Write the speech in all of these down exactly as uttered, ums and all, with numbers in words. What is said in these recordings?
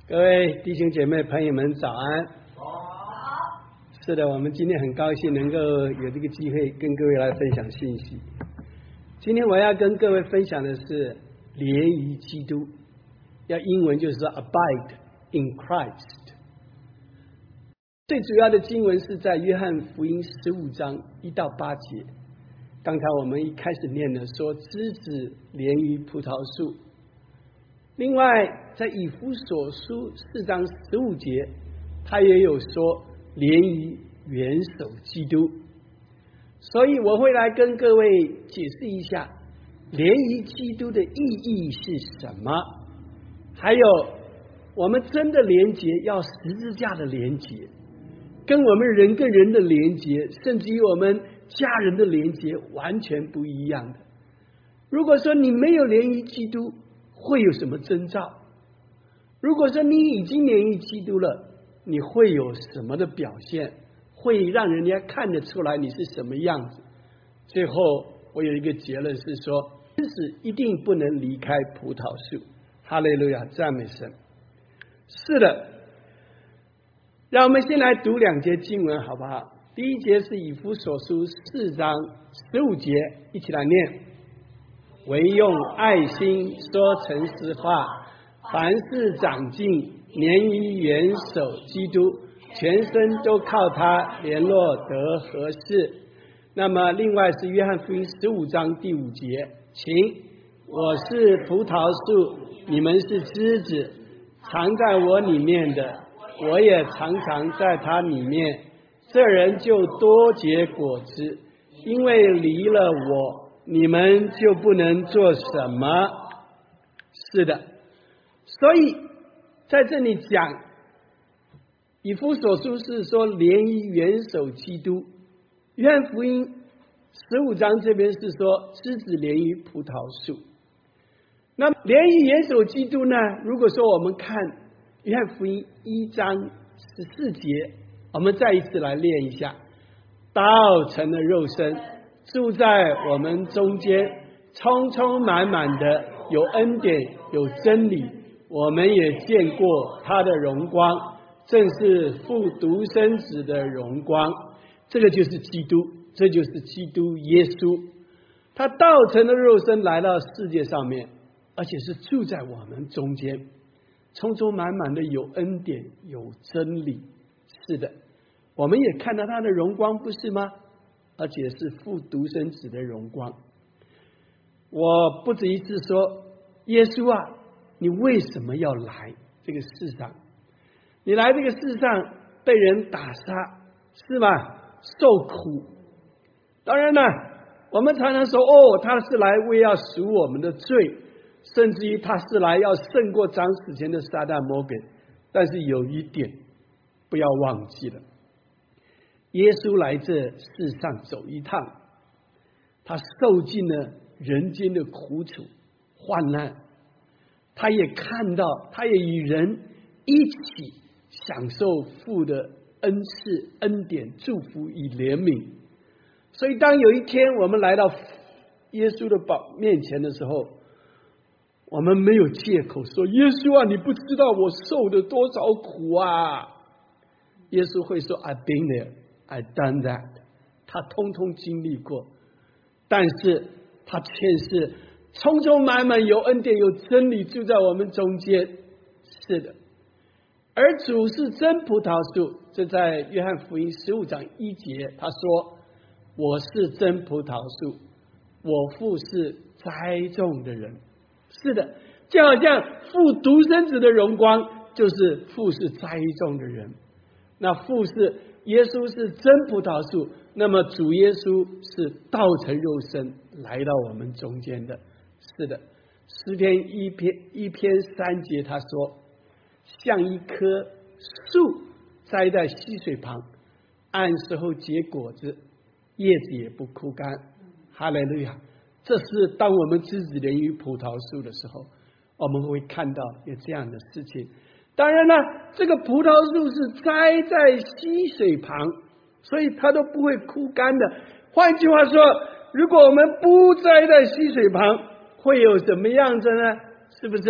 各位弟兄姐妹朋友们早安。好。是的，我们今天很高兴能够有这个机会跟各位来分享信息。今天我要跟各位分享的是连于基督，要英文就是说 abide in Christ。最主要的经文是在约翰福音十五章一到八节。刚才我们一开始念的说枝子连于葡萄树。另外在以弗所书四章十五节，他也有说连于元首基督。所以我会来跟各位解释一下连于基督的意义是什么，还有我们真的连结要十字架的连结，跟我们人跟人的连结，甚至于我们家人的连结完全不一样的。如果说你没有连于基督，会有什么征兆？如果说你已经连于基督了，你会有什么的表现？会让人家看得出来你是什么样子？最后我有一个结论是说，枝子一定不能离开葡萄树。哈利路亚，赞美神。是的，让我们先来读两节经文好不好？第一节是以弗所书四章十五节，一起来念。唯用爱心说诚实话，凡事长进，连于元首基督，全身都靠他联络得合适。那么另外是约翰福音十五章第五节，请我是葡萄树，你们是枝子，藏在我里面的，我也常常在他里面，这人就多结果子，因为离了我，你们就不能做什么。是的，所以在这里讲以弗所书是说连于元首基督，约翰福音十五章这边是说枝子连于葡萄树。那连于元首基督呢，如果说我们看约翰福音一章十四节，我们再一次来练一下。道成了肉身，住在我们中间，充充满满的有恩典有真理，我们也见过他的荣光，正是父独生子的荣光。这个就是基督，这就是基督耶稣，他道成了肉身来到世界上面，而且是住在我们中间，充充满满的有恩典有真理。是的，我们也看到他的荣光，不是吗？而且是父独生子的荣光。我不止一次说，耶稣啊，你为什么要来这个世上？你来这个世上被人打杀，是吗？受苦。当然了，我们常常说，哦，他是来为要赎我们的罪，甚至于他是来要胜过掌死前的撒旦魔鬼。但是有一点不要忘记了，耶稣来这世上走一趟，他受尽了人间的苦楚患难，他也看到，他也与人一起享受父的恩赐恩典祝福与怜悯。所以当有一天我们来到耶稣的宝面前的时候，我们没有借口说，耶稣啊，你不知道我受了多少苦啊。耶稣会说 I've been there, I've done that， 他通通经历过，但是他却是充充满满有恩典有真理住在我们中间。是的，而主是真葡萄树，这在约翰福音十五章一节，他说我是真葡萄树，我父是栽种的人。是的，就好像父独生子的荣光就是父是栽种的人，那父是耶稣是真葡萄树，那么主耶稣是道成肉身来到我们中间的。是的，诗篇一篇一篇三节他说，像一棵树栽在溪水旁，按时候结果子，叶子也不枯干。哈利路亚！这是当我们枝子连于葡萄树的时候，我们会看到有这样的事情。当然了，这个葡萄树是栽在溪水旁，所以它都不会枯干的。换句话说，如果我们不栽在溪水旁，会有什么样子呢？是不是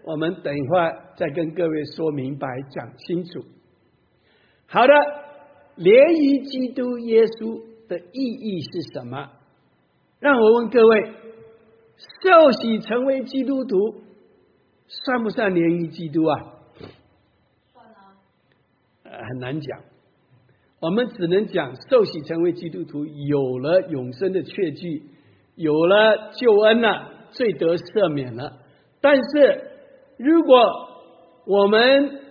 我们等一会儿再跟各位说明白讲清楚。好的，连于基督耶稣的意义是什么？让我问各位，受洗成为基督徒算不算连于基督啊？ 算啊。 呃，很难讲。我们只能讲受洗成为基督徒，有了永生的确据，有了救恩了，罪得赦免了。但是如果我们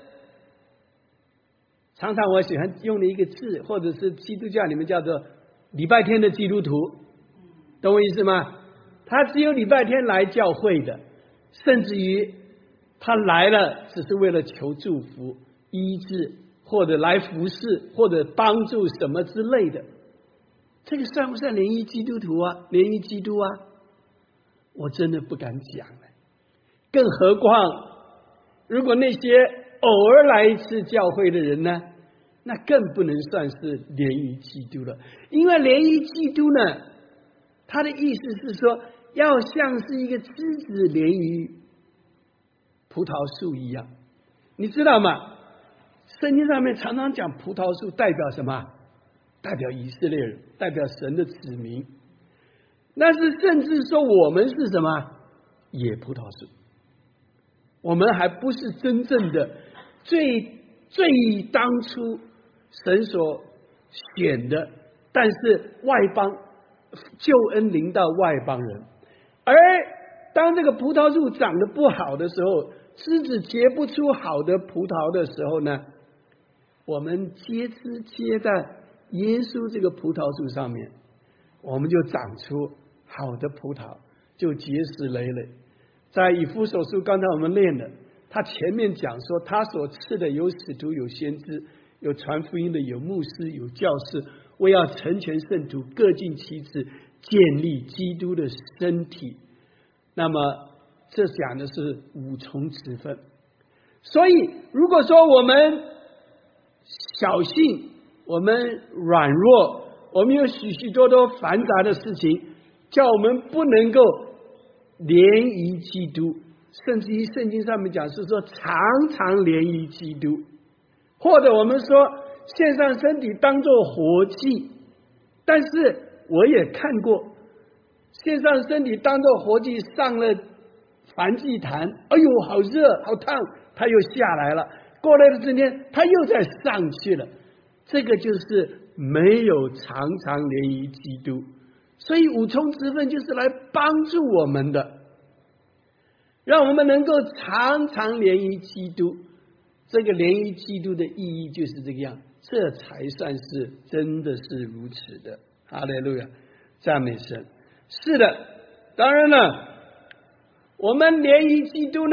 常常我喜欢用的一个字，或者是基督教里面叫做礼拜天的基督徒，懂我意思吗？他只有礼拜天来教会的，甚至于他来了只是为了求祝福、医治，或者来服侍，或者帮助什么之类的，这个算不算连于基督徒啊？连于基督啊？我真的不敢讲了。更何况，如果那些偶尔来一次教会的人呢，那更不能算是连于基督了。因为连于基督呢，他的意思是说，要像是一个枝子连于葡萄树一样，你知道吗？圣经上面常常讲葡萄树代表什么？代表以色列人，代表神的子民。但是甚至说我们是什么？野葡萄树。我们还不是真正的最最当初神所选的，但是外邦救恩临到外邦人。而当这个葡萄树长得不好的时候，枝子结不出好的葡萄的时候呢，我们接枝接在耶稣这个葡萄树上面，我们就长出好的葡萄，就结实累累。在以弗所书刚才我们练的，他前面讲说，他所赐的有使徒，有先知，有传福音的，有牧师，有教士，为要成全圣徒，各尽其职，建立基督的身体。那么这讲的是五重职分。所以如果说我们小信，我们软弱，我们有许许多多繁杂的事情，叫我们不能够连于基督，甚至于圣经上面讲是说常常连于基督，或者我们说献上身体当作活祭。但是我也看过献上身体当作活祭，上了燔祭坛，哎呦好热好烫，他又下来了，过来的这天他又再上去了。这个就是没有常常连于基督。所以五重职分就是来帮助我们的，让我们能够常常连于基督。这个连于基督的意义就是这个样，这才算是真的是如此的。哈利路亚，赞美神。是的，当然了，我们连于基督呢，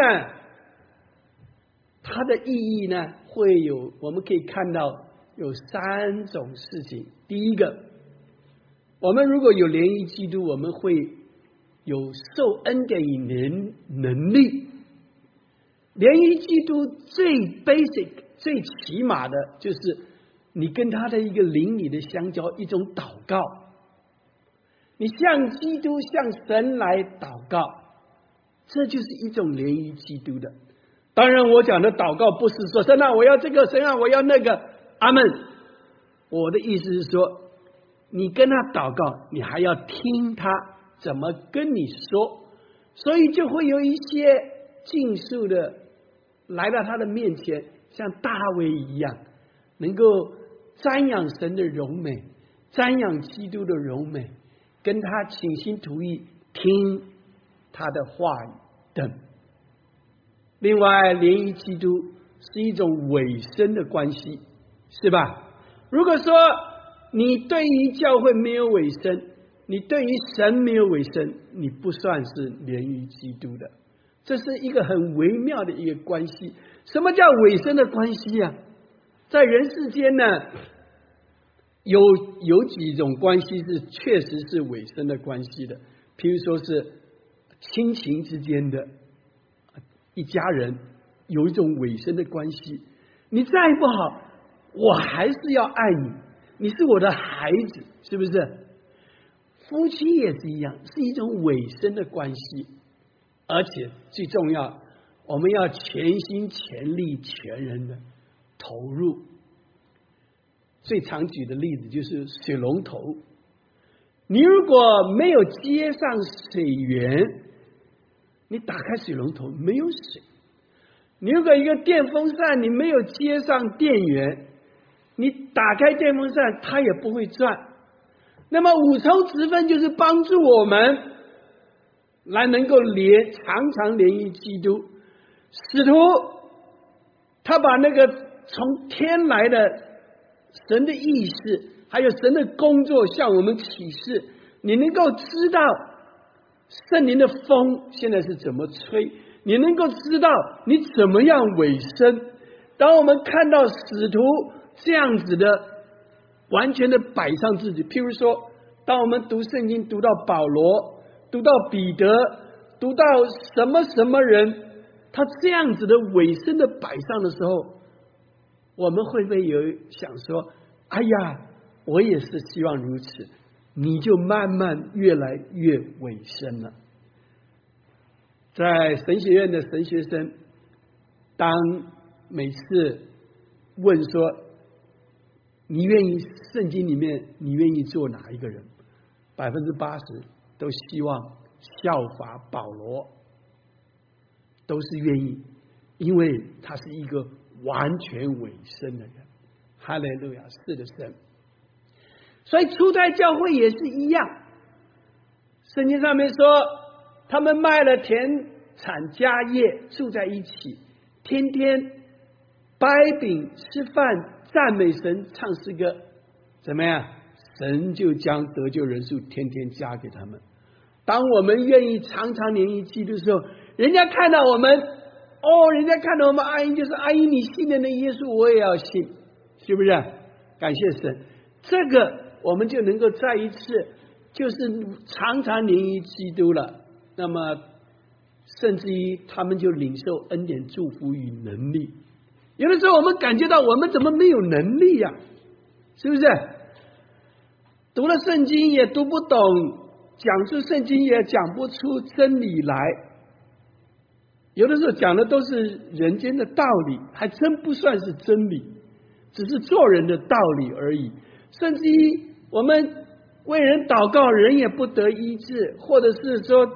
它的意义呢，会有我们可以看到有三种事情。第一个，我们如果有连于基督，我们会有受恩典与能能力。连于基督最 basic 最起码的就是你跟他的一个灵里的相交，一种祷告。你向基督向神来祷告，这就是一种连于基督的。当然我讲的祷告不是说神啊我要这个，神啊我要那个，阿们。我的意思是说，你跟他祷告，你还要听他怎么跟你说，所以就会有一些尽数的来到他的面前，像大卫一样，能够瞻仰神的荣美，瞻仰基督的荣美，跟他倾心吐意听他的话语等。另外，连于基督是一种委身的关系，是吧？如果说你对于教会没有委身，你对于神没有委身，你不算是连于基督的。这是一个很微妙的一个关系。什么叫委身的关系啊？在人世间呢，有有几种关系是确实是委身的关系的，譬如说是亲情之间的，一家人有一种委身的关系。你再不好，我还是要爱你，你是我的孩子，是不是？夫妻也是一样，是一种委身的关系。而且最重要， 我们要全心全力全人的投入。最常举的例子就是水龙头，你如果没有接上水源，你打开水龙头没有水；你如果一个电风扇你没有接上电源，你打开电风扇它也不会转。那么五重职分就是帮助我们来能够连常常连于基督。使徒他把那个从天来的神的意识还有神的工作向我们启示，你能够知道圣灵的风现在是怎么吹，你能够知道你怎么样委身。当我们看到使徒这样子的完全的摆上自己，譬如说当我们读圣经读到保罗，读到彼得，读到什么什么人，他这样子的委身的摆上的时候，我们会不会有想说，哎呀我也是希望如此，你就慢慢越来越委身了。在神学院的神学生，当每次问说你愿意圣经里面你愿意做哪一个人，百分之八十都希望效法保罗，都是愿意，因为他是一个完全委身的人。哈利路亚，是的神。所以初代教会也是一样，圣经上面说他们卖了田产家业，住在一起，天天掰饼吃饭赞美神唱诗歌，怎么样？神就将得救人数天天加给他们。当我们愿意常常连于基督的时候，人家看到我们，哦，人家看到我们阿英就是阿英，你信的那耶稣我也要信，是不是？感谢神，这个我们就能够再一次就是常常连于基督了。那么甚至于他们就领受恩典祝福与能力。有的时候我们感觉到我们怎么没有能力呀、啊？是不是？读了圣经也读不懂，讲出圣经也讲不出真理来，有的时候讲的都是人间的道理，还真不算是真理，只是做人的道理而已。甚至于我们为人祷告，人也不得医治，或者是说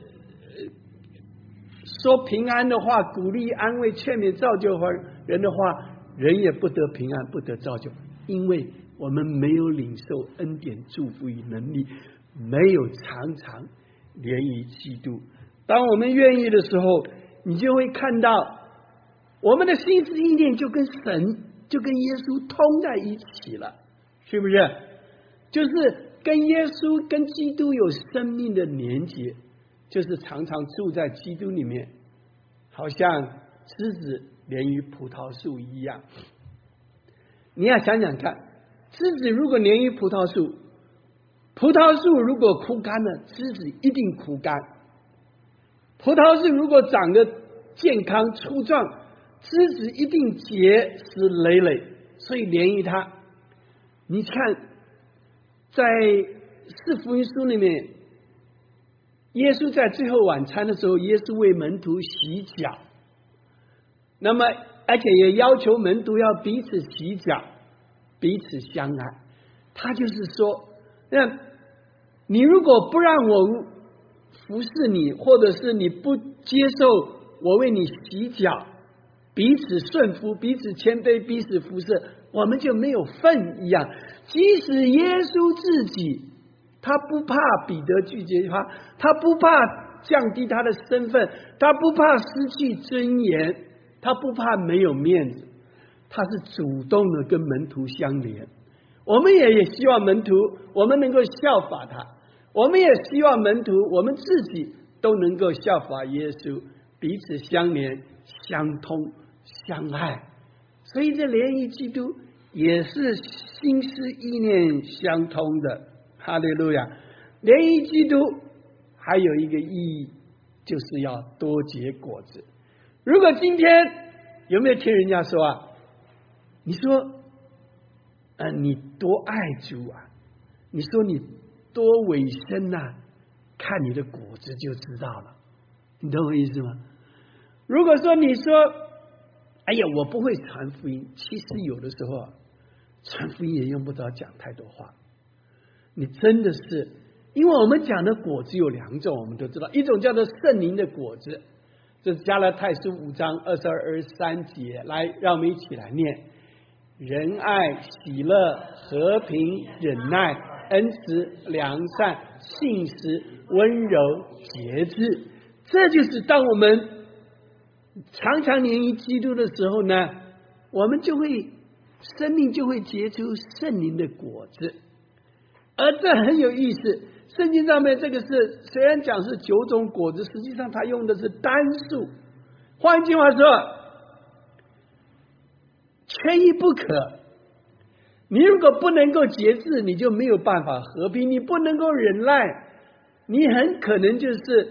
说平安的话，鼓励安慰劝勉造就人的话，人也不得平安，不得造就，因为我们没有领受恩典祝福与能力，没有常常连于基督。当我们愿意的时候，你就会看到我们的心思意念就跟神就跟耶稣通在一起了，是不是？就是跟耶稣跟基督有生命的连结，就是常常住在基督里面，好像枝子连于葡萄树一样。你要想想看，枝子如果连于葡萄树，葡萄树如果枯干了，枝子一定枯干。葡萄树如果长得健康粗壮，枝子一定结实累累，所以连于它。你看在四福音书里面，耶稣在最后晚餐的时候，耶稣为门徒洗脚，那么而且也要求门徒要彼此洗脚，彼此相爱。他就是说，那你如果不让我服侍你，或者是你不接受我为你洗脚，彼此顺服，彼此谦卑，彼此服侍，我们就没有份一样。即使耶稣自己他不怕彼得拒绝他，他不怕降低他的身份，他不怕失去尊严，他不怕没有面子，他是主动的跟门徒相连。我们也也希望门徒我们能够效法他，我们也希望门徒我们自己都能够效法耶稣，彼此相连相通相爱。所以这连于基督也是心思意念相通的。哈利路亚！连于基督还有一个意义，就是要多结果子。如果今天有没有听人家说啊？你说，呃，你多爱主啊？你说你多委身呐、啊？看你的果子就知道了。你懂我意思吗？ 如果说你说哎呀我不会传福音，其实有的时候传福音也用不着讲太多话。你真的是，因为我们讲的果子有两种，我们都知道，一种叫做圣灵的果子，这是加拉太书五章二十二、二十三节，来让我们一起来念：仁爱、喜乐、和平、忍耐、恩慈、良善、信实、温柔、节制。这就是当我们常常连于基督的时候呢，我们就会生命就会结出圣灵的果子。而这很有意思，圣经上面这个是虽然讲是九种果子，实际上它用的是单数。换句话说，缺一不可。你如果不能够节制，你就没有办法和平；你不能够忍耐，你很可能就是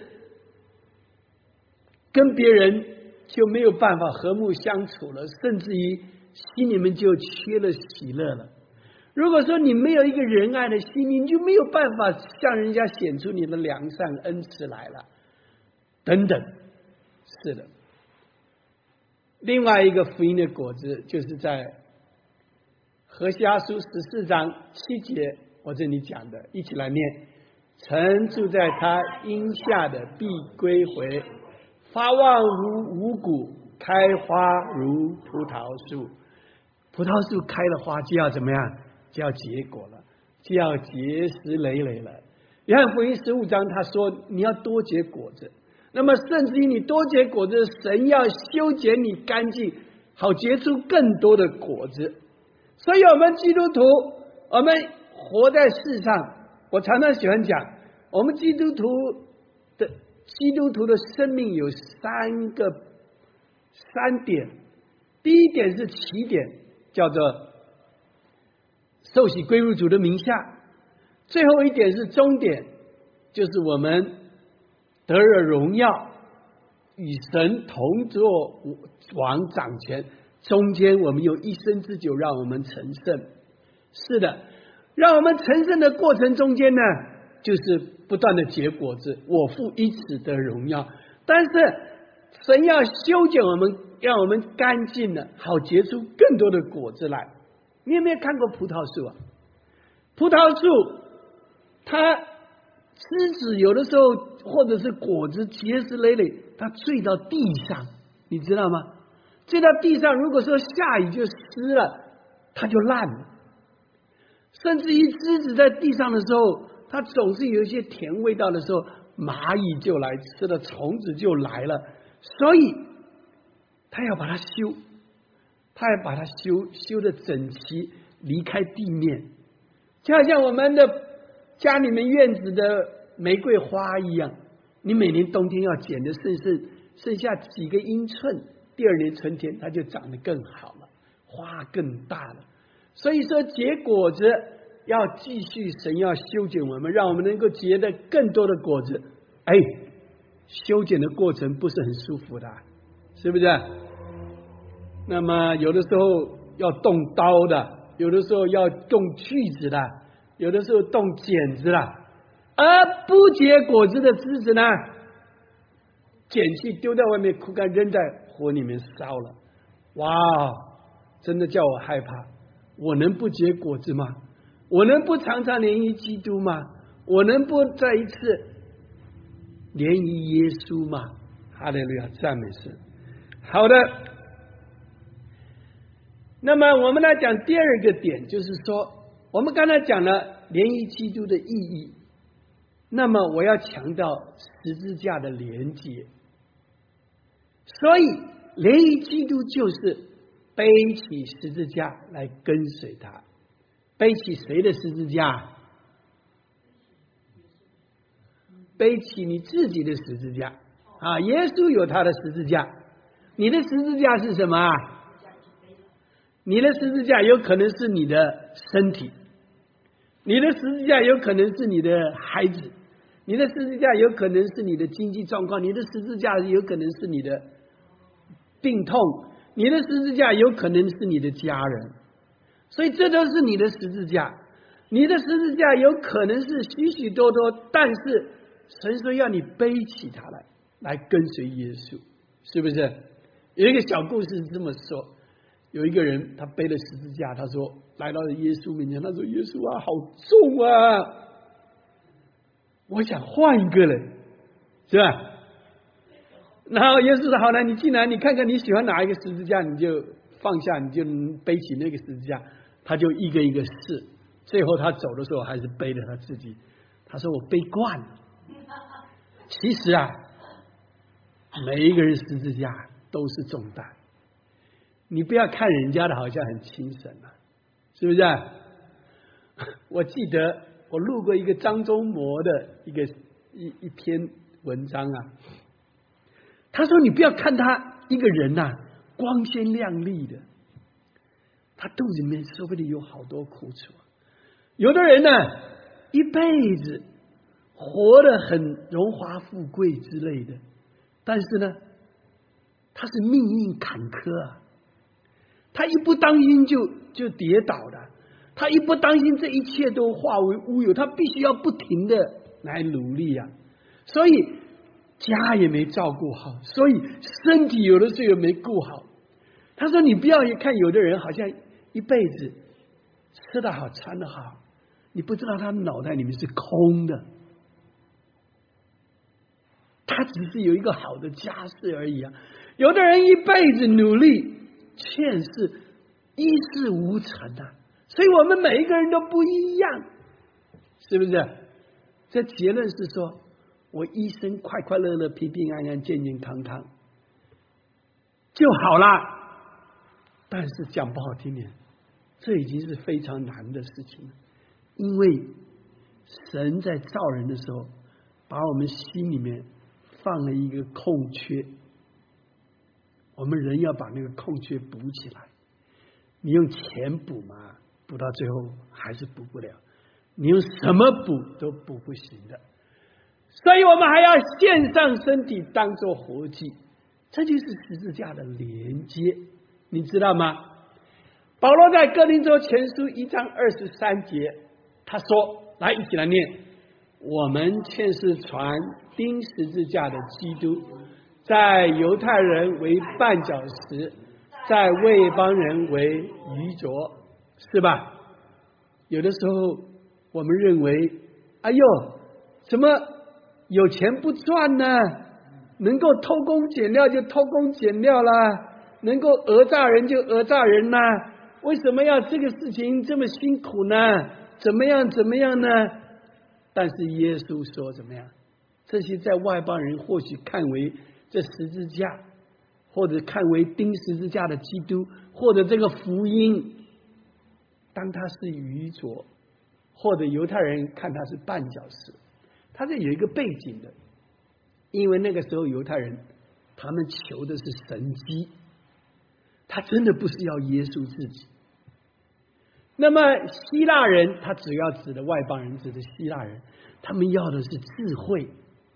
跟别人就没有办法和睦相处了，甚至于心里面就缺了喜乐了。如果说你没有一个仁爱的心，你就没有办法向人家显出你的良善恩慈来了，等等。是的，另外一个福音的果子，就是在何西阿书十四章七节，我这里讲的，一起来念：曾住在他荫下的必归回，发旺如五谷，开花如葡萄树。葡萄树开了花就要怎么样？就要结果了，就要结实累累了。约翰福音十五章他说你要多结果子，那么甚至于你多结果子，神要修剪你干净，好结出更多的果子。所以我们基督徒，我们活在世上，我常常喜欢讲，我们基督徒的基督徒的生命有三个三点。第一点是起点，叫做受洗归入主的名下；最后一点是终点，就是我们得了荣耀，与神同作王掌权。中间我们有一生之久让我们成圣。是的，让我们成圣的过程中间呢，就是不断的结果子，我父因此得荣耀。但是神要修剪我们，让我们干净了，好结出更多的果子来。你有没有看过葡萄树啊？葡萄树它枝子有的时候或者是果子结实累累，它坠到地上，你知道吗？坠到地上，如果说下雨就湿了，它就烂了。甚至于枝子在地上的时候，它总是有一些甜味道的时候，蚂蚁就来吃了，虫子就来了。所以它要把它修，它要把它修修的整齐，离开地面，就好像我们的家里面院子的玫瑰花一样，你每年冬天要剪的剩剩剩下几个英寸，第二年春天它就长得更好了，花更大了。所以说结果子要继续，神要修剪我们，让我们能够结的更多的果子。哎，修剪的过程不是很舒服的，是不是？那么有的时候要动刀的，有的时候要动锯子的，有的时候动剪子的。而不结果子的枝子呢，剪去丢在外面枯干，扔在火里面烧了。哇，真的叫我害怕。我能不结果子吗？我能不常常联于基督吗？我能不再一次联于耶稣吗？哈利路亚，赞美神。好的，那么我们来讲第二个点，就是说我们刚才讲了联于基督的意义，那么我要强调十字架的连结。所以联于基督就是背起十字架来跟随他。背起谁的十字架？背起你自己的十字架啊！耶稣有他的十字架，你的十字架是什么啊？你的十字架有可能是你的身体，你的十字架有可能是你的孩子，你的十字架有可能是你的经济状况，你的十字架有可能是你的病痛，你的十字架有可能是你的家人。所以这都是你的十字架，你的十字架有可能是许许多多，但是神说要你背起它来，来跟随耶稣。 是不是？有一个小故事是这么说：有一个人他背了十字架，他说来到了耶稣面前，他说：“耶稣啊，好重啊！我想换一个人，是吧？”然后耶稣说：“好了，你进来，你看看你喜欢哪一个十字架，你就放下，你就背起那个十字架。”他就一个一个试，最后他走的时候还是背了他自己。他说：“我背惯了。”其实啊，每一个人十字架都是重担，你不要看人家的好像很轻省啊，是不是啊？我记得我录过一个张忠谋的一个一一篇文章啊，他说你不要看他一个人呐、啊、光鲜亮丽的，他肚子里面说不定有好多苦楚。有的人呢、啊、一辈子活得很荣华富贵之类的，但是呢他是命运坎坷啊，他一不当心就就跌倒了，他一不当心这一切都化为乌有，他必须要不停的来努力啊，所以家也没照顾好，所以身体有的时候也没顾好。他说你不要看有的人好像一辈子吃得好穿得好，你不知道他脑袋里面是空的，他只是有一个好的家世而已啊。有的人一辈子努力，却是一事无成啊。所以我们每一个人都不一样，是不是？这结论是说，我一生快快乐乐、平平安安、健健康康就好了。但是讲不好听点，这已经是非常难的事情了，因为神在造人的时候，把我们心里面放了一个空缺，我们人要把那个空缺补起来。你用钱补嘛，补到最后还是补不了，你用什么补都补不行的。所以我们还要献上身体当作活祭，这就是十字架的连接，你知道吗？保罗在哥林多前书一章二十三节他说，来一起来念，我们却是传钉十字架的基督，在犹太人为绊脚石，在外邦人为愚拙，是吧？有的时候我们认为，哎呦，怎么有钱不赚呢？能够偷工减料就偷工减料啦，能够讹诈人就讹诈人啦，为什么要这个事情这么辛苦呢？怎么样怎么样呢？但是耶稣说怎么样？这些在外邦人或许看为这十字架，或者看为钉十字架的基督，或者这个福音，当他是愚拙，或者犹太人看他是绊脚石，他是有一个背景的。因为那个时候犹太人他们求的是神迹，他真的不是要耶稣自己。那么希腊人，他主要指的外邦人，指的希腊人，他们要的是智慧。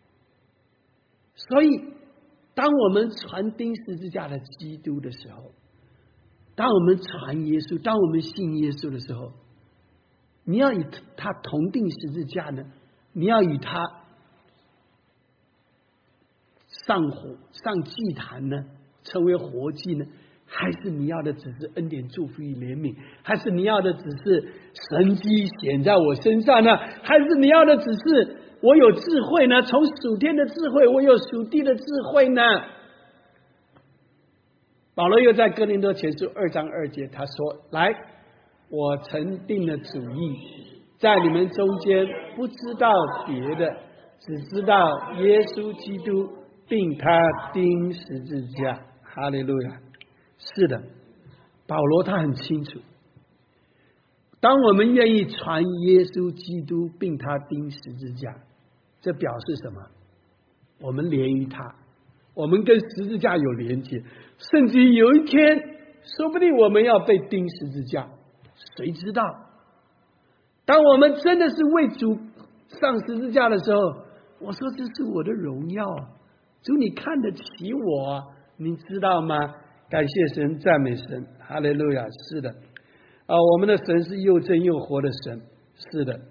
所以当我们传钉十字架的基督的时候，当我们传耶稣，当我们信耶稣的时候，你要与他同钉十字架呢，你要与他上火上祭坛呢，成为活祭呢，还是你要的只是恩典祝福与怜悯，还是你要的只是神迹显在我身上呢，还是你要的只是我有智慧呢？从属天的智慧，我有属地的智慧呢？保罗又在哥林多前书二章二节他说，来，我曾定了主意，在你们中间不知道别的，只知道耶稣基督并他钉十字架。哈利路亚。是的，保罗他很清楚，当我们愿意传耶稣基督并他钉十字架，这表示什么？我们连于他，我们跟十字架有连接，甚至于有一天说不定我们要被钉十字架，谁知道？当我们真的是为主上十字架的时候，我说这是我的荣耀，主你看得起我，你知道吗？感谢神，赞美神，哈利路亚。是的啊，我们的神是又真又活的神。是的，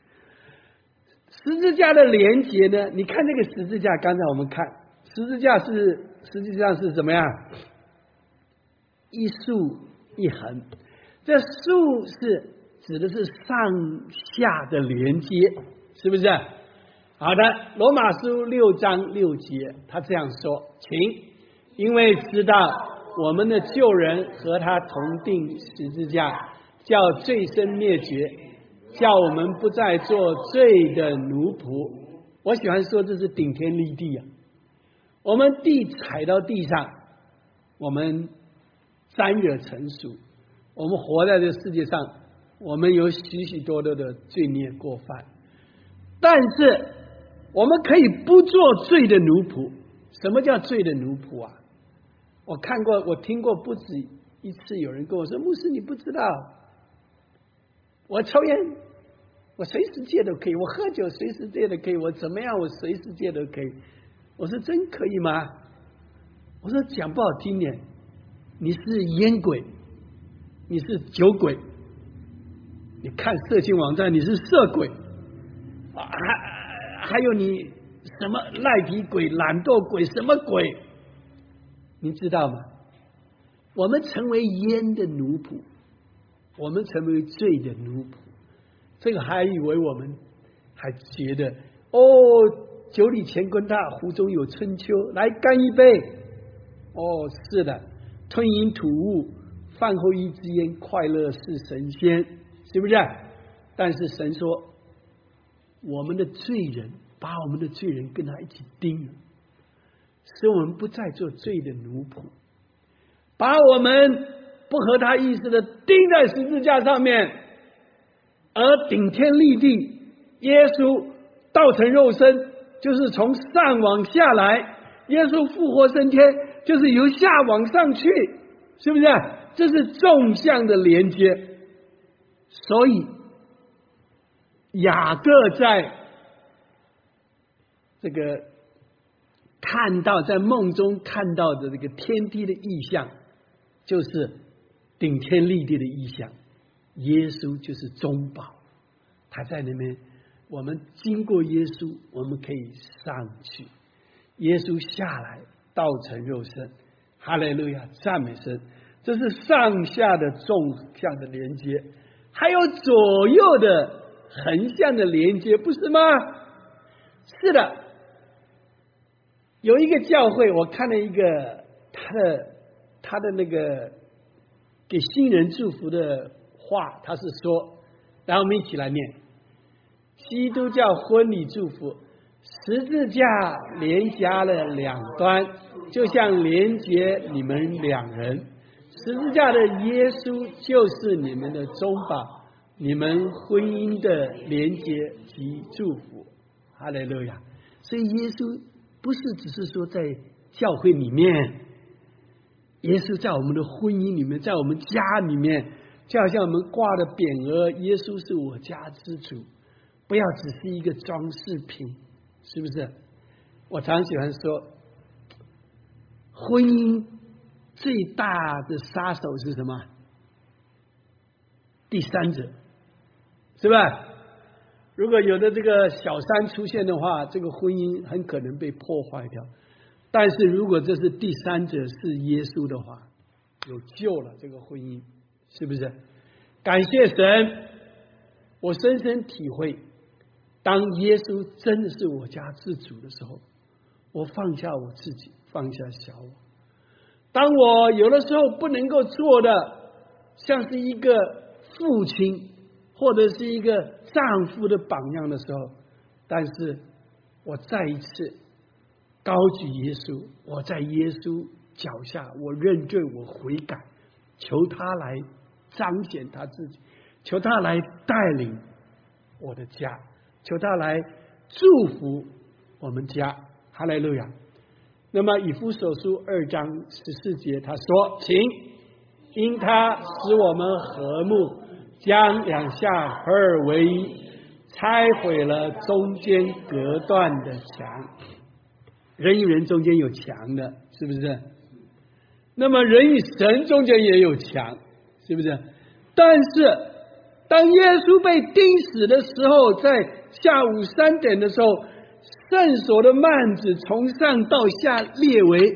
十字架的连结呢？你看那个十字架，刚才我们看十字架是实际上是怎么样？一竖一横，这竖是指的是上下的连接，是不是？好的，罗马书六章六节，他这样说，请，因为知道我们的旧人和他同定十字架，叫罪身灭绝，叫我们不再做罪的奴仆。我喜欢说这是顶天立地啊！我们地踩到地上，我们沾惹尘俗，我们活在这世界上，我们有许许多多的罪孽过犯，但是我们可以不做罪的奴仆。什么叫罪的奴仆啊？我看过，我听过不止一次有人跟我说，牧师你不知道，我抽烟我随时戒都可以，我喝酒随时戒都可以，我怎么样我随时戒都可以。我说真可以吗？我说讲不好听点，你是烟鬼，你是酒鬼，你看色情网站你是色鬼啊，还还有你什么赖皮鬼、懒惰鬼，什么鬼？你知道吗？我们成为烟的奴仆，我们成为罪的奴仆，这个还以为我们还觉得哦，酒里乾坤大，壶中有春秋，来干一杯。哦，是的，吞饮吐物，饭后一支烟，快乐是神仙，是不是？但是神说，我们的罪人，把我们的罪人跟他一起钉了，使我们不再做罪的奴仆，把我们不合他意思的钉在十字架上面，而顶天立地，耶稣道成肉身，就是从上往下来，耶稣复活升天，就是由下往上去，是不是？这是纵向的连接。所以雅各在这个看到在梦中看到的这个天地的意象，就是顶天立地的意象。耶稣就是中保，他在那边，我们经过耶稣，我们可以上去。耶稣下来，道成肉身，哈利路亚，赞美神！这是上下的纵向的连接，还有左右的横向的连接，不是吗？是的，有一个教会，我看了一个他的他的那个给新人祝福的话，他是说，然后我们一起来念：基督教婚礼祝福，十字架连加了两端，就像连结你们两人。十字架的耶稣就是你们的中保，你们婚姻的连结及祝福。哈利路亚！所以耶稣不是只是说在教会里面，耶稣在我们的婚姻里面，在我们家里面，就好像我们挂的匾额，耶稣是我家之主，不要只是一个装饰品，是不是？我常喜欢说，婚姻最大的杀手是什么？第三者，是吧？如果有的这个小三出现的话，这个婚姻很可能被破坏掉。但是如果这是第三者是耶稣的话，有救了这个婚姻，是不是？感谢神，我深深体会，当耶稣真的是我家之主的时候，我放下我自己，放下小我。当我有的时候不能够做的像是一个父亲或者是一个丈夫的榜样的时候，但是我再一次高举耶稣，我在耶稣脚下，我认罪，我悔改，求他来彰显他自己，求他来带领我的家，求他来祝福我们家。哈利路亚！那么以弗所书二章十四节他说，请因他使我们和睦，将两下合而为一，拆毁了中间隔断的墙。人与人中间有墙的，是不是？那么人与神中间也有墙，是不是？但是当耶稣被钉死的时候，在下午三点的时候，圣所的幔子从上到下裂为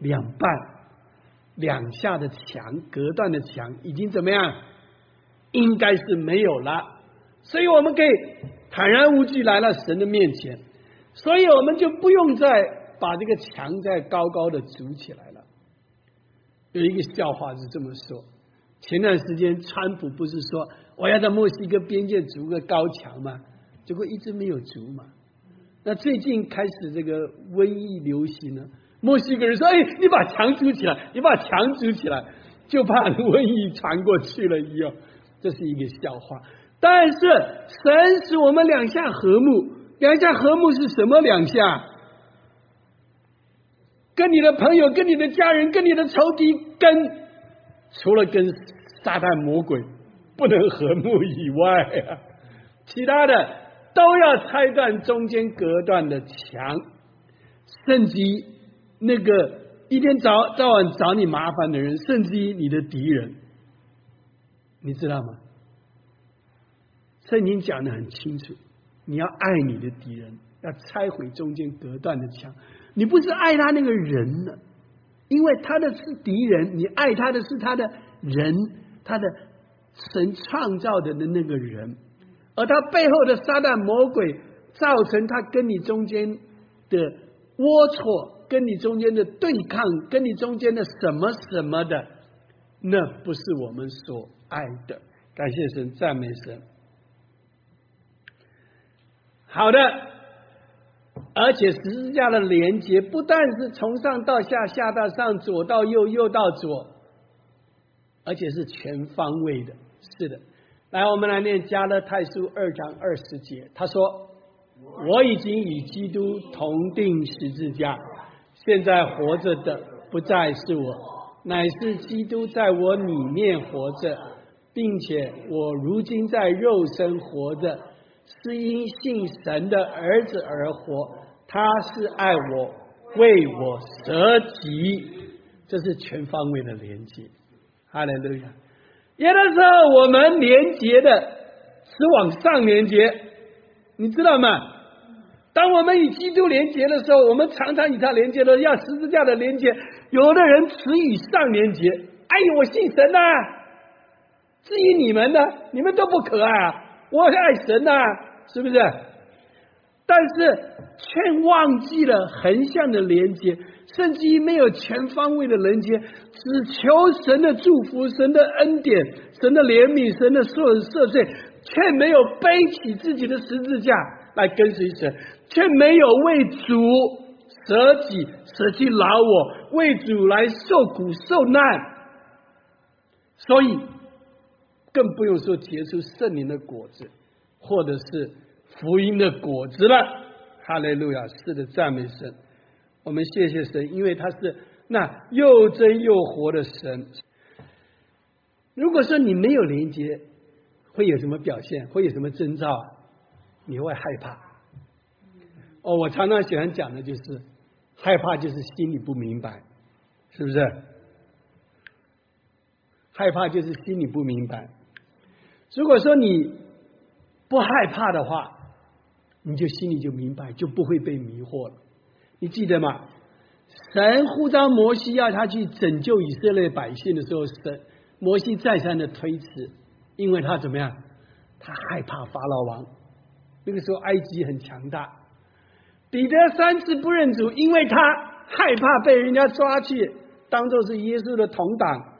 两半两下的墙，隔断的墙已经怎么样？应该是没有了，所以我们可以坦然无惧来到神的面前，所以我们就不用再把这个墙再高高的筑起来了。有一个笑话是这么说，前段时间川普不是说我要在墨西哥边界筑个高墙吗？结果一直没有筑嘛。那最近开始这个瘟疫流行呢，墨西哥人说：“哎，你把墙筑起来，你把墙筑起来，就怕瘟疫传过去了以后。”这是一个笑话。但是神使我们两下和睦，两下和睦是什么两下？跟你的朋友、跟你的家人、跟你的仇敌，跟除了跟撒旦魔鬼不能和睦以外啊，其他的都要拆断中间隔断的墙，甚至于那个一天早早晚找你麻烦的人，甚至于你的敌人，你知道吗？圣经讲得很清楚，你要爱你的敌人，要拆毁中间隔断的墙。你不是爱他那个人呢，因为他的是敌人，你爱他的是他的人，他的神创造的那个人，而他背后的撒旦魔鬼造成他跟你中间的龌龊，跟你中间的对抗，跟你中间的什么什么的，那不是我们所爱的。感谢神，赞美神。好的，而且十字架的连结不但是从上到下，下到上，左到右，右到左，而且是全方位的。是的，来，我们来念加拉太书二章二十节，他说：“我已经与基督同定十字架，现在活着的不再是我，乃是基督在我里面活着，并且我如今在肉身活着，是因信神的儿子而活，他是爱我，为我舍己。”这是全方位的连接。哈利路亚！有的时候我们连接的是往上连接，你知道吗？当我们与基督连接的时候，我们常常与他连接的要十字架的连接。有的人只与上连接，哎呦，我信神啊！至于你们呢，你们都不可爱啊！我爱神啊，是不是？但是却忘记了横向的连接，甚至于没有全方位的连接，只求神的祝福、神的恩典、神的怜悯、神的赦赦罪，却没有背起自己的十字架来跟随神，却没有为主舍己、舍弃老我，为主来受苦受难，所以更不用说结出圣灵的果子，或者是福音的果子了。哈利路亚！是的，赞美神。我们谢谢神，因为他是那又真又活的神。如果说你没有连接，会有什么表现？会有什么征兆？你会害怕。哦，我常常喜欢讲的就是害怕，就是心里不明白，是不是？害怕就是心里不明白。如果说你不害怕的话，你就心里就明白，就不会被迷惑了。你记得吗？神呼召摩西要他去拯救以色列百姓的时候，神摩西再三的推辞，因为他怎么样？他害怕法老王。那个时候埃及很强大。彼得三次不认主，因为他害怕被人家抓去当作是耶稣的同党。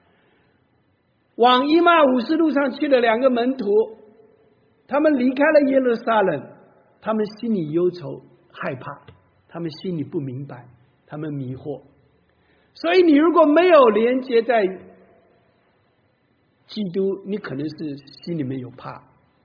往以马忤斯路上去了两个门徒，他们离开了耶路撒冷，他们心里忧愁害怕，他们心里不明白，他们迷惑。所以你如果没有连接在基督，你可能是心里面有怕，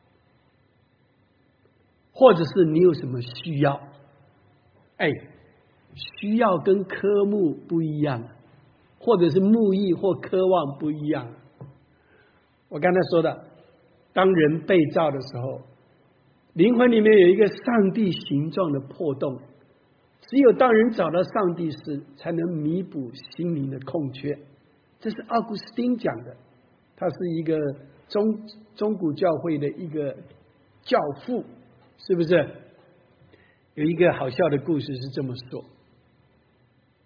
或者是你有什么需要。哎，需要跟科目不一样，或者是慕义或渴望不一样。我刚才说的，当人被造的时候，灵魂里面有一个上帝形状的破洞，只有当人找到上帝时，才能弥补心灵的空缺。这是奥古斯丁讲的，他是一个中中古教会的一个教父，是不是？有一个好笑的故事是这么说：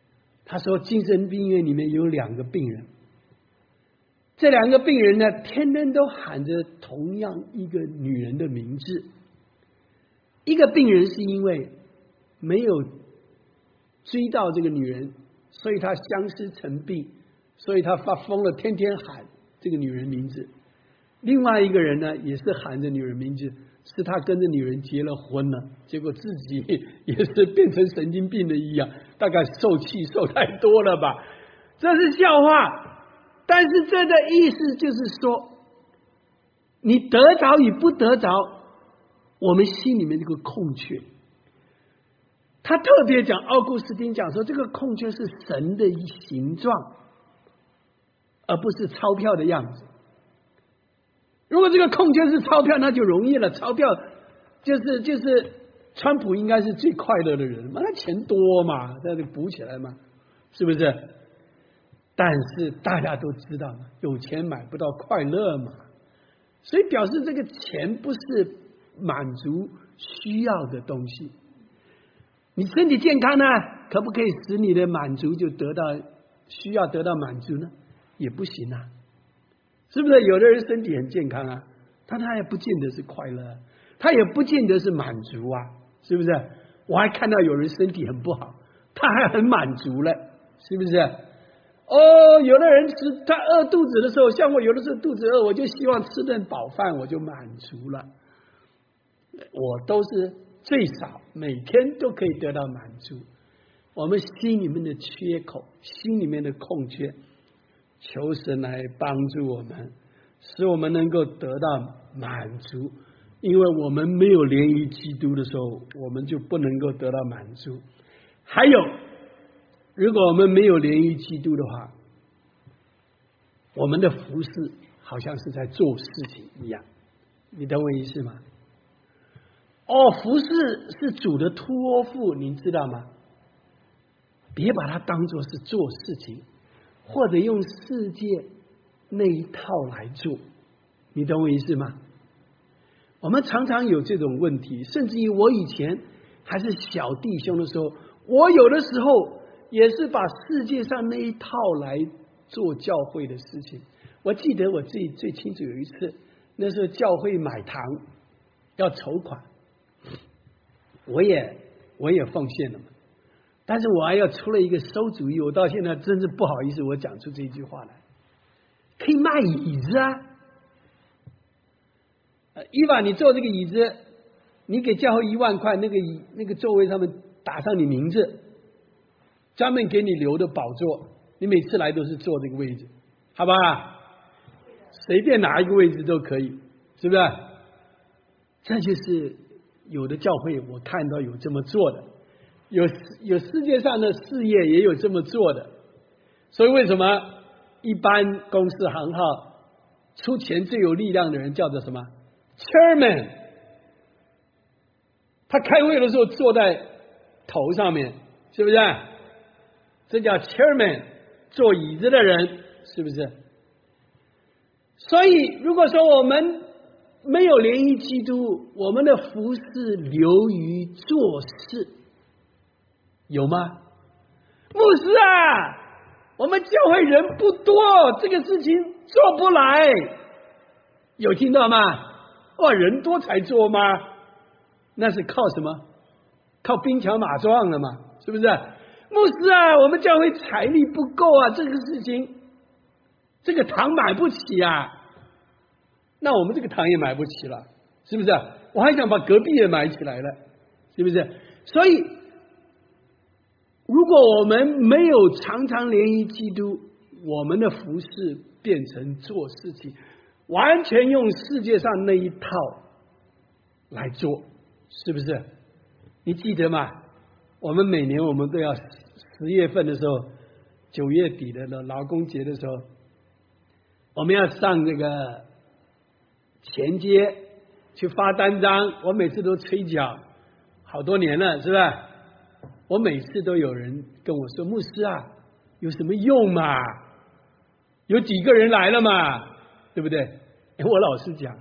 他说精神病院里面有两个病人，这两个病人呢，天天都喊着同样一个女人的名字。一个病人是因为没有追到这个女人，所以他相思成病，所以他发疯了，天天喊这个女人名字。另外一个人呢，也是喊着女人名字，是他跟着女人结了婚了，结果自己也是变成神经病的一样，大概受气受太多了吧。这是笑话，但是这个意思就是说，你得着与不得着，我们心里面这个空缺。他特别讲，奥古斯丁讲说，这个空缺是神的形状，而不是钞票的样子。如果这个空缺是钞票，那就容易了。钞票就是就是川普应该是最快乐的人嘛，他钱多嘛，他就补起来嘛，是不是？但是大家都知道嘛，有钱买不到快乐嘛，所以表示这个钱不是满足需要的东西。你身体健康呢，可不可以使你的满足就得到需要得到满足呢？也不行啊，是不是？有的人身体很健康啊，但他也不见得是快乐，他也不见得是满足啊，是不是？我还看到有人身体很不好，他还很满足了，是不是？哦，有的人吃他饿肚子的时候，像我有的时候肚子饿，我就希望吃顿饱饭，我就满足了。我都是最少每天都可以得到满足。我们心里面的缺口，心里面的空缺，求神来帮助我们，使我们能够得到满足。因为我们没有连于基督的时候，我们就不能够得到满足。还有，如果我们没有连于基督的话，我们的服事好像是在做事情一样，你懂我意思吗？哦，服事是主的托付，你知道吗？别把它当作是做事情，或者用世界那一套来做，你懂我意思吗？我们常常有这种问题，甚至于我以前还是小弟兄的时候，我有的时候也是把世界上那一套来做教会的事情。我记得我最最清楚有一次，那时候教会买堂要筹款，我也我也奉献了嘛，但是我还要出了一个馊主意，我到现在真是不好意思，我讲出这句话来，可以卖椅子啊。伊娃，你坐这个椅子，你给教会一万块，那个椅那个座位上面打上你名字，专门给你留的宝座，你每次来都是坐这个位置，好吧？随便哪一个位置都可以，是不是？这就是有的教会我看到有这么做的，有有世界上的事业也有这么做的，所以为什么一般公司行号出钱最有力量的人叫做什么 Chairman？ 他开会的时候坐在头上面，是不是？这叫 Chairman， 坐椅子的人，是不是？所以如果说我们没有连于基督，我们的服事流于做事，有吗？牧师啊，我们教会人不多，这个事情做不来，有听到吗？哇，人多才做吗？那是靠什么？靠兵强马壮了嘛，是不是？牧师啊，我们教会财力不够啊，这个事情这个堂买不起啊，那我们这个堂也买不起了，是不是？我还想把隔壁也买起来了，是不是？所以如果我们没有常常连于基督，我们的服事变成做事情，完全用世界上那一套来做，是不是？你记得吗？我们每年我们都要十月份的时候，九月底的劳工节的时候，我们要上这个前街去发单张，我每次都催缴，好多年了，是吧？我每次都有人跟我说，牧师啊，有什么用嘛？有几个人来了嘛？对不对？我老实讲，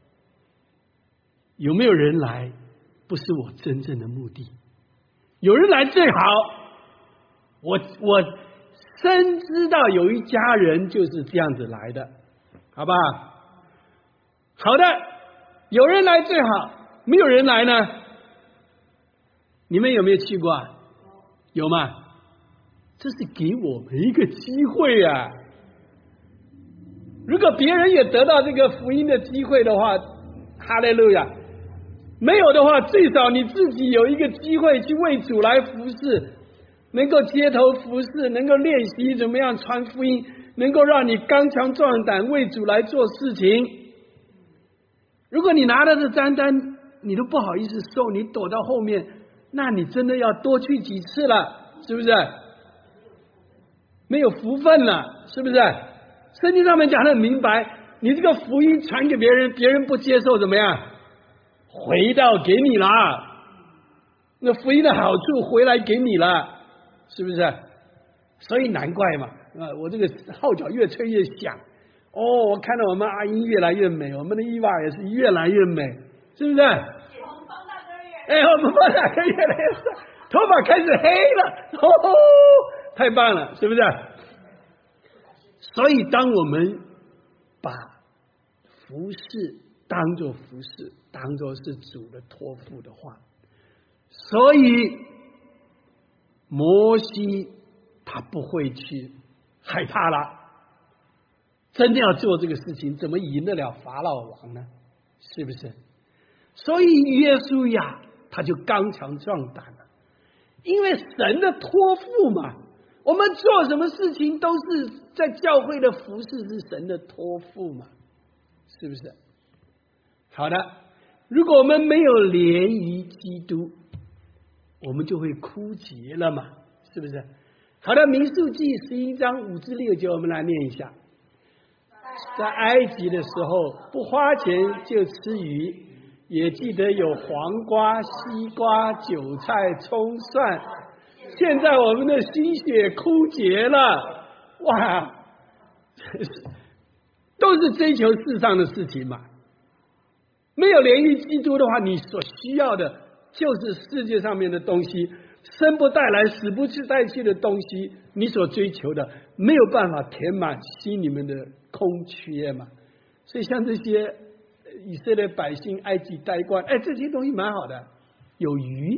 有没有人来不是我真正的目的，有人来最好， 我我深知道有一家人就是这样子来的，好吧？好的，有人来最好，没有人来呢？你们有没有去过啊？有吗？这是给我们一个机会啊！如果别人也得到这个福音的机会的话，哈利路亚！没有的话，最少你自己有一个机会去为主来服侍，能够街头服侍，能够练习怎么样传福音，能够让你刚强壮胆为主来做事情。如果你拿了这单单，你都不好意思收，你躲到后面，那你真的要多去几次了，是不是？没有福分了，是不是？圣经上面讲得很明白，你这个福音传给别人，别人不接受怎么样？回到给你了，那福音的好处回来给你了，是不是？所以难怪嘛，啊，我这个号角越吹越响。哦，我看到我们阿英越来越美，我们的伊娃也是越来越美，是不是？ 我们方大哥越…… 哎，我们方大哥越来越帅，头发开始黑了，哦，太棒了，是不是？所以，当我们把服事当作服事，当作是主的托付的话，所以摩西他不会去害怕了。真的要做这个事情，怎么赢得了法老王呢？是不是？所以约书亚他就刚强壮胆了，因为神的托付嘛。我们做什么事情都是在教会的服事，是神的托付嘛，是不是？好的，如果我们没有连于基督，我们就会枯竭了嘛，是不是？好的，民数记十一章五至六节，我们来念一下。在埃及的时候，不花钱就吃鱼，也记得有黄瓜、西瓜、韭菜、葱、蒜。现在我们的心血枯竭了，哇，都是追求世上的事情嘛。没有连于基督的话，你所需要的就是世界上面的东西，生不带来死不去带去的东西，你所追求的没有办法填满心里面的空缺嘛。所以像这些以色列百姓埃及待惯，哎，这些东西蛮好的，有鱼，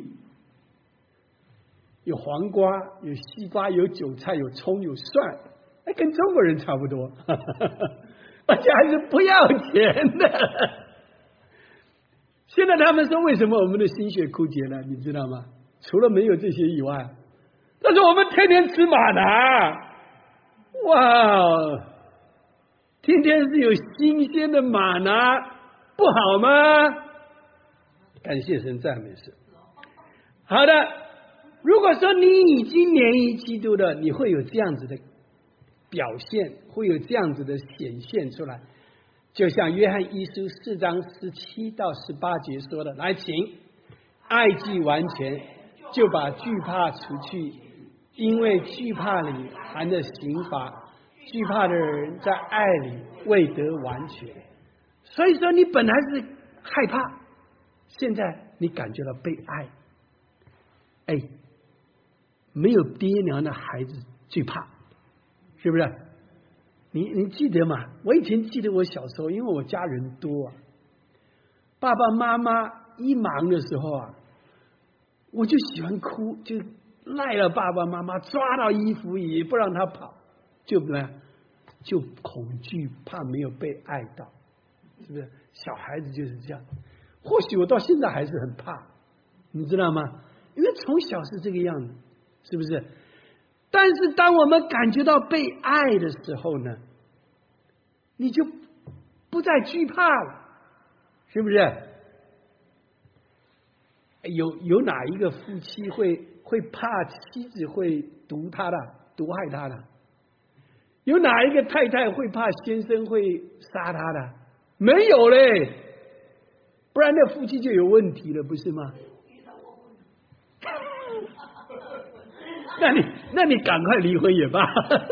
有黄瓜，有西瓜，有韭菜，有葱，有蒜，哎，跟中国人差不多，而且还是不要钱的。现在他们说，为什么我们的心血枯竭了？你知道吗？除了没有这些以外，他说我们天天吃玛拿，哇，天天是有新鲜的玛拿，不好吗？感谢神，赞美神。好的，如果说你已经连于基督了，你会有这样子的表现，会有这样子的显现出来。就像约翰一书四章十七到十八节说的，来，请爱既完全，就把惧怕除去，因为惧怕里含着刑罚，惧怕的人在爱里未得完全。所以说你本来是害怕，现在你感觉到被爱。哎，没有爹娘的孩子最怕，是不是？你你记得吗？我以前记得我小时候，因为我家人多啊，爸爸妈妈一忙的时候啊，我就喜欢哭，就赖了爸爸妈妈，抓到衣服也不让他跑，就呢就恐惧，怕没有被爱到，是不是？小孩子就是这样。或许我到现在还是很怕，你知道吗？因为从小是这个样子，是不是？但是当我们感觉到被爱的时候呢，你就不再惧怕了，是不是？有有哪一个夫妻会会怕妻子会毒他的、毒害他的？有哪一个太太会怕先生会杀他的？没有嘞，不然那夫妻就有问题了，不是吗？那你那你赶快离婚也罢，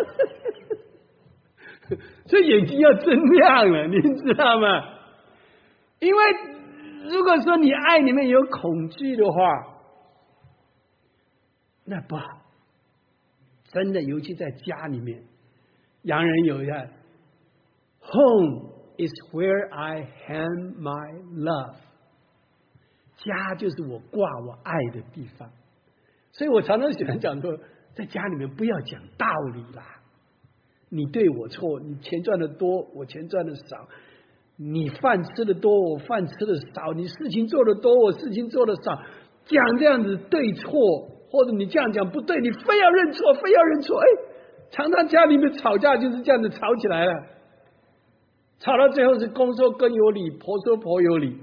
所以眼睛要睁亮了，你知道吗？因为如果说你爱里面有恐惧的话，那不好。 真的，尤其在家里面，洋人有一个 Home is where I hang my love， 家就是我挂我爱的地方。所以我常常喜欢讲说，在家里面不要讲道理啦，你对我错，你钱赚的多，我钱赚的少，你饭吃的多，我饭吃的少，你事情做的多，我事情做的少，讲这样子对错，或者你这样讲不对，你非要认错，非要认错，哎，常常家里面吵架就是这样子吵起来了，吵到最后是公说公有理，婆说婆有理，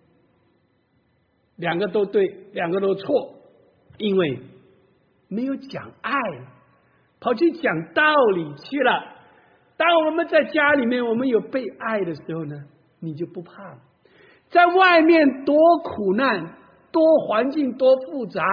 两个都对，两个都错，因为没有讲爱，跑去讲道理去了。当我们在家里面，我们有被爱的时候呢，你就不怕了。在外面多苦难，多环境多复杂，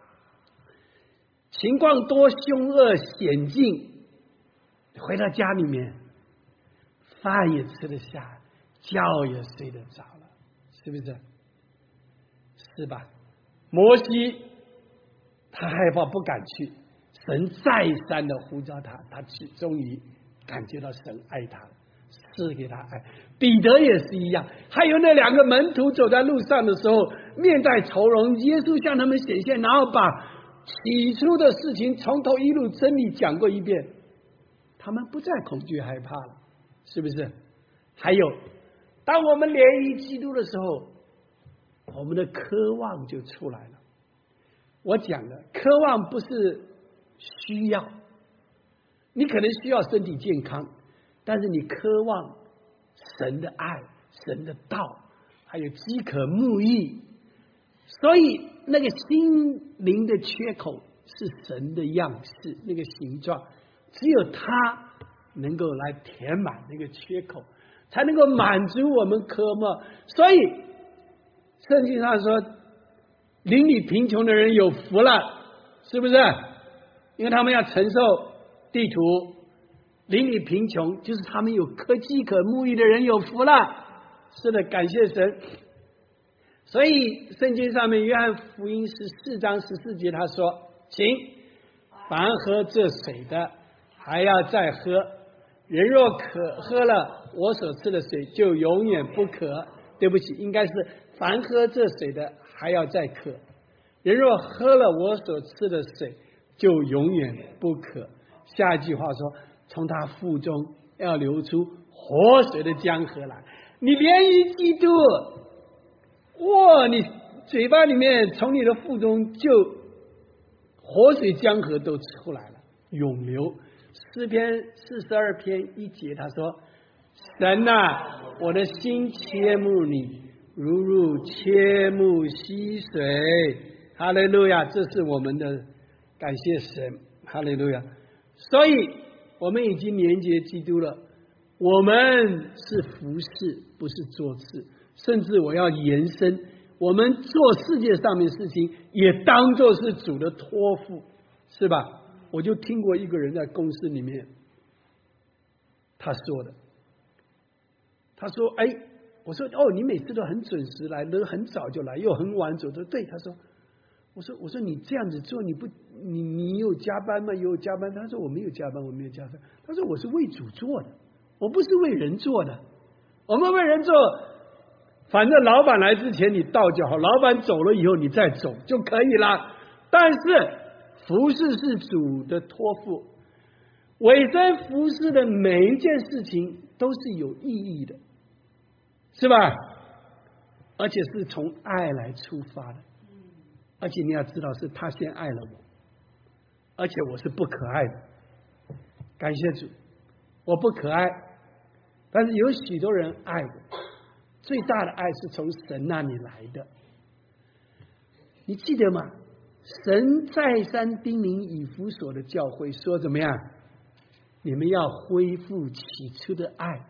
情况多凶恶险境，回到家里面，饭也吃得下，觉也睡得着了，是不是？是吧？摩西他害怕不敢去，神再三的呼召他，他去，终于感觉到神爱他，赐给他爱。彼得也是一样，还有那两个门徒走在路上的时候，面带愁容，耶稣向他们显现，然后把起初的事情从头一路真理讲过一遍，他们不再恐惧害怕了，是不是？还有，当我们联谊基督的时候，我们的渴望就出来了。我讲的渴望不是需要，你可能需要身体健康，但是你渴望神的爱，神的道，还有饥渴沐浴，所以那个心灵的缺口是神的样式，那个形状，只有他能够来填满那个缺口，才能够满足我们渴望。所以圣经上说，邻里贫穷的人有福了，是不是？因为他们要承受地土。邻里贫穷就是他们有可饥可沐浴的人有福了。是的，感谢神。所以圣经上面约翰福音十四章十四节他说，请凡喝这水的还要再喝，人若渴喝了我所赐的水就永远不渴。对不起，应该是凡喝这水的还要再渴，人若喝了我所赐的水就永远不渴。下一句话说，从他腹中要流出活水的江河来。你联于基督，哇，你嘴巴里面从你的腹中就活水江河都出来了，涌流。诗篇四十二篇一节他说，神啊，我的心切慕你，如入切慕溪水。哈利路亚，这是我们的感谢神。哈利路亚。所以我们已经连接基督了，我们是服侍，不是做事。甚至我要延伸，我们做世界上面事情也当作是主的托付，是吧？我就听过一个人在公司里面他说的，他说哎，我说哦，你每次都很准时来，都很早就来，又很晚走的。对，他说，我说我说你这样子做，你不你你有加班吗？有加班？他说我没有加班，我没有加班。他说我是为主做的，我不是为人做的。我们为人做，反正老板来之前你到就好，老板走了以后你再走就可以了。但是服事是主的托付，委身服事的每一件事情都是有意义的，是吧？而且是从爱来出发的，而且你要知道是他先爱了我，而且我是不可爱的。感谢主，我不可爱，但是有许多人爱我。最大的爱是从神那里来的，你记得吗？神再三叮咛以弗所的教会说怎么样？你们要恢复起初的爱，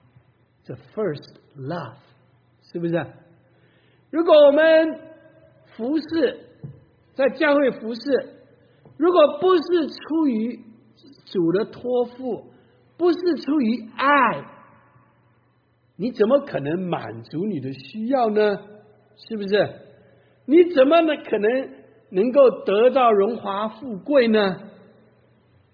the first love， 是不是？如果我们服侍，在教会服侍，如果不是出于主的托付，不是出于爱，你怎么可能满足你的需要呢？是不是？你怎么呢可能能够得到荣华富贵呢？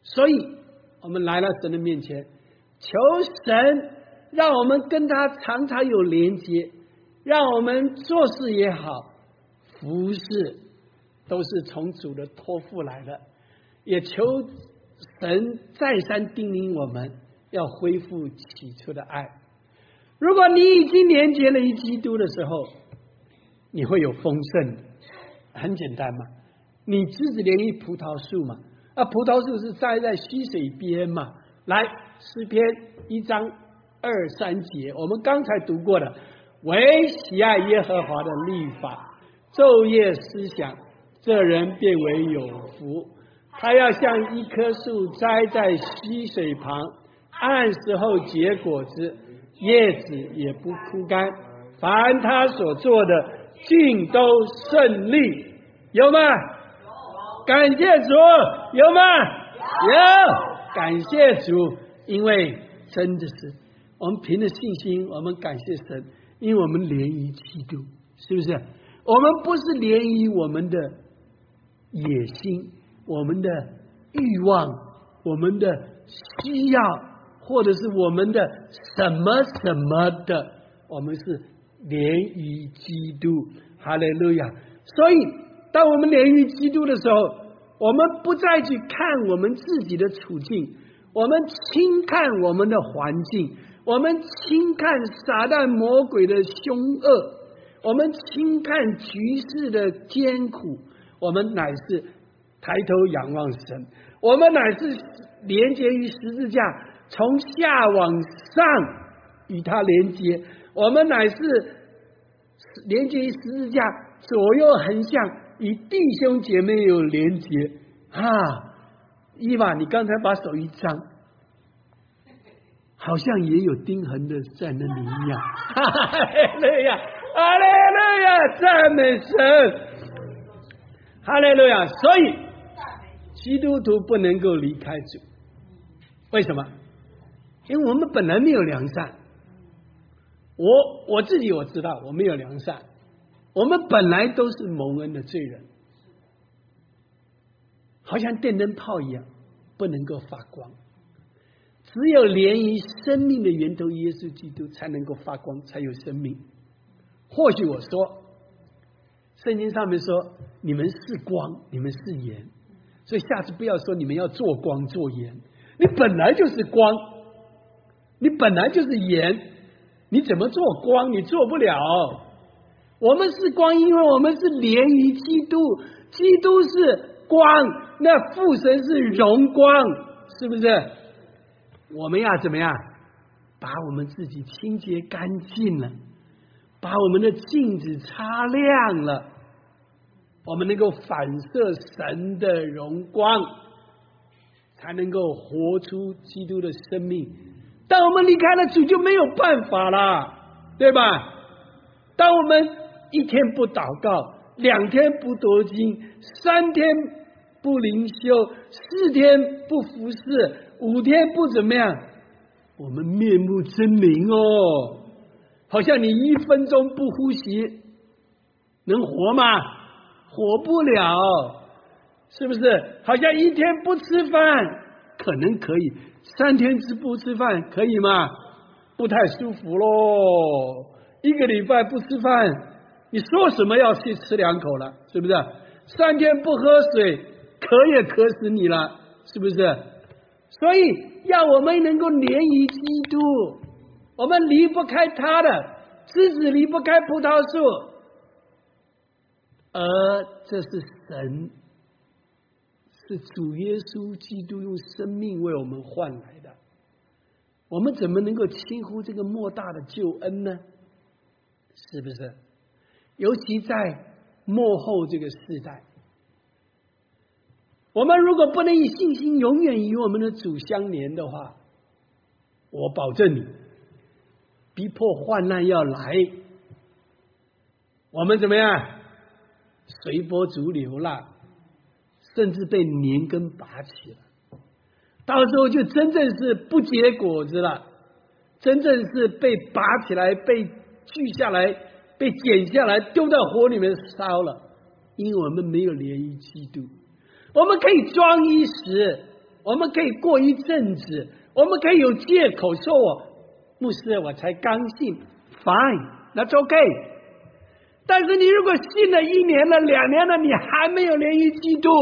所以我们来到神的面前，求神让我们跟他常常有连接，让我们做事也好，服事都是从主的托付来的。也求神再三叮咛我们要恢复起初的爱。如果你已经连接了于基督的时候，你会有丰盛的。很简单嘛，你枝子连于葡萄树嘛，啊，葡萄树是栽在溪水边嘛。来，诗篇一章二三节，我们刚才读过的，唯喜爱耶和华的律法，昼夜思想，这人变为有福。他要像一棵树栽在溪水旁，按时候结果子，叶子也不枯干，凡他所做的尽都顺利。有吗？感谢主。有吗？有。感谢主，因为真的是我们凭着信心，我们感谢神，因为我们连于基督，是不是？我们不是连于我们的野心，我们的欲望，我们的需要，或者是我们的什么什么的，我们是连于基督。哈利路亚。所以当我们连于基督的时候，我们不再去看我们自己的处境，我们轻看我们的环境，我们轻看撒旦魔鬼的凶恶，我们轻看局势的艰苦，我们乃是抬头仰望神，我们乃是连接于十字架，从下往上与他连接，我们乃是连接于十字架，左右横向与弟兄姐妹有连结啊！伊娃，你刚才把手一张，好像也有钉痕的在那里一样。哈利路亚，哈利路亚，赞美神，哈利路亚。所以基督徒不能够离开主，为什么？因为我们本来没有良善。我我自己我知道我没有良善，我们本来都是蒙恩的罪人，好像电灯泡一样，不能够发光。只有连于生命的源头耶稣基督才能够发光，才有生命。或许我说圣经上面说你们是光，你们是盐，所以下次不要说你们要做光做盐，你本来就是光，你本来就是盐，你怎么做光？你做不了。我们是光，因为我们是连于基督，基督是光，那父神是荣光，是不是？我们要怎么样？把我们自己清洁干净了，把我们的镜子擦亮了，我们能够反射神的荣光，才能够活出基督的生命。当我们离开了主，就没有办法了，对吧？当我们一天不祷告，两天不读经，三天不灵修，四天不服侍，五天不怎么样，我们面目狰狞哦，好像你一分钟不呼吸能活吗？活不了，是不是？好像一天不吃饭可能可以，三天吃不吃饭可以吗？不太舒服咯。一个礼拜不吃饭，你说什么要去吃两口了，是不是？三天不喝水，渴也渴死你了，是不是？所以要我们能够连于基督，我们离不开他的，枝子离不开葡萄树，而这是神，是主耶稣基督用生命为我们换来的，我们怎么能够轻忽这个莫大的救恩呢？是不是？尤其在末后这个世代，我们如果不能以信心永远与我们的主相连的话，我保证你，逼迫患难要来，我们怎么样？随波逐流了，甚至被连根拔起了，到时候就真正是不结果子了，真正是被拔起来，被锯下来，被剪下来，丢到火里面烧了。因为我们没有连于基督，我们可以装一时， 我们可以过一阵子，我们可以有借口说我牧师我才刚信 ，fine， that's okay。但是你如果信了一年了、两年了，你还没有联于基督，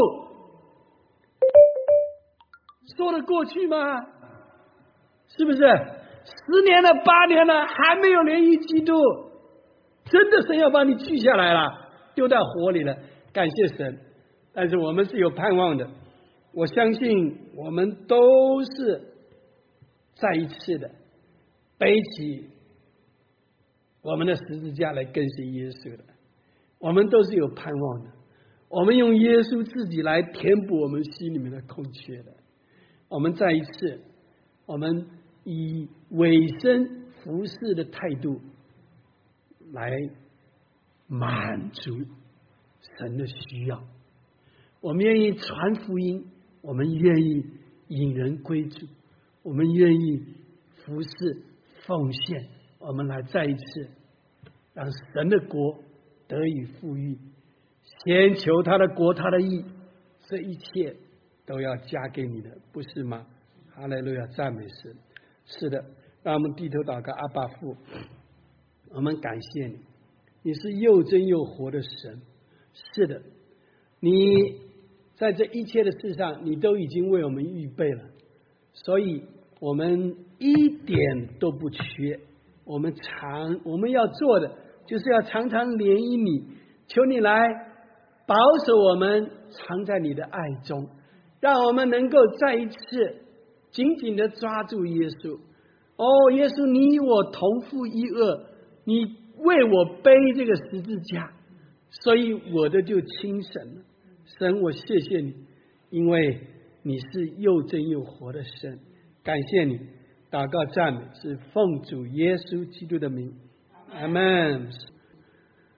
说得过去吗？是不是？十年了、八年了，还没有联于基督，真的神要把你锯下来了，丢到火里了。感谢神，但是我们是有盼望的。我相信我们都是再一次的背起我们的十字架来跟随耶稣的，我们都是有盼望的。我们用耶稣自己来填补我们心里面的空缺的。我们再一次，我们以委身服侍的态度来满足神的需要。我们愿意传福音，我们愿意引人归主，我们愿意服侍奉献，我们来再一次让神的国得以富裕，先求他的国他的义，这一切都要加给你的，不是吗？哈利路亚，赞美神。是的，让我们低头祷告。阿爸父，我们感谢你，你是又真又活的神。是的，你在这一切的事上，你都已经为我们预备了，所以我们一点都不缺。我们常我们要做的，就是要常常怜悯你，求你来保守我们，藏在你的爱中，让我们能够再一次紧紧的抓住耶稣。哦，耶稣，你我同负一轭，你为我背这个十字架，所以我的就轻省了。神，我谢谢你，因为你是又真又活的神。感谢你，祷告赞美是奉主耶稣基督的名，阿们。